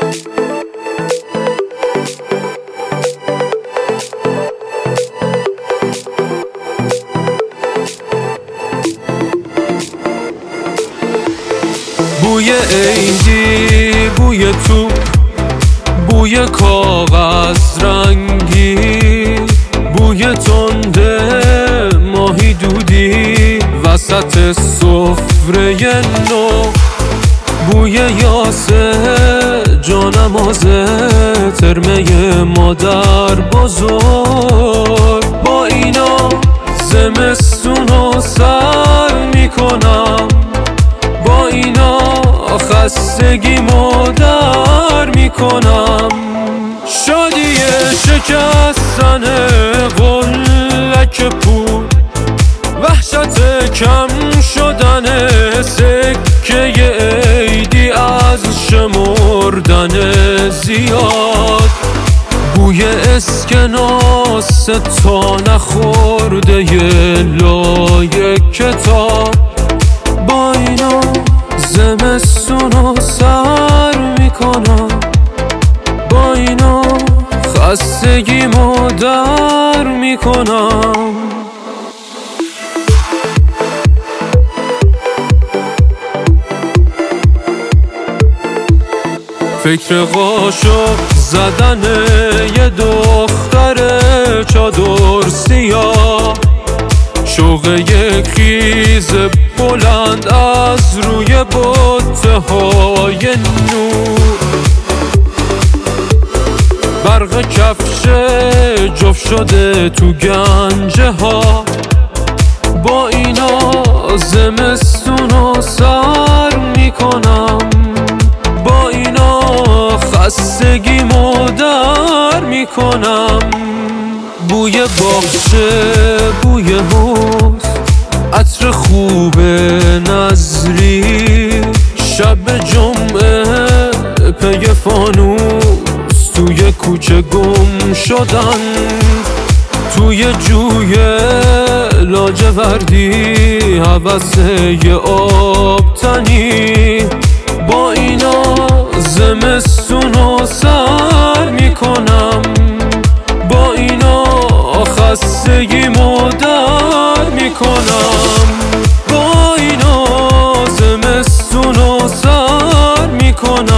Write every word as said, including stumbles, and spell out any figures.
بوی عیدی، بوی تو، بوی کاغذ رنگی، بوی تنده ماهی دودی وسط سفره نو، بوی یاسه جانمازه ترمه مادر بزرگ. با اینا زمستونو سر میکنم، با اینا خستگیمو در میکنم. شادی شکستن قلک پول، وحشت کم شدن سکه عیدی از شمردن زیاد، بوی اسکناس تا نخورده لای کتاب. با اینا زمستونو سر میکنم، با اینا خستگیمو در میکنم. فکر قاشق زدن یه دختر چادر سیاه، شوق یک خیز بلند از روی بطه های نور، برق کفش جفت شده تو گنجه ها. با اینا زمستونو سر میکنم، با اینا خستگیمو در میکنم. بوی باغچه، بوی حوض، عطر خوب نظری، شب جمعه پی فانوس توی کوچه گم شدن، توی جوی لاجوردی هوس یه آب تنی. با اینا زمستونو سر میکنم، با اینا خستگیمو در میکنم، با اینا زمستونو سر میکنم.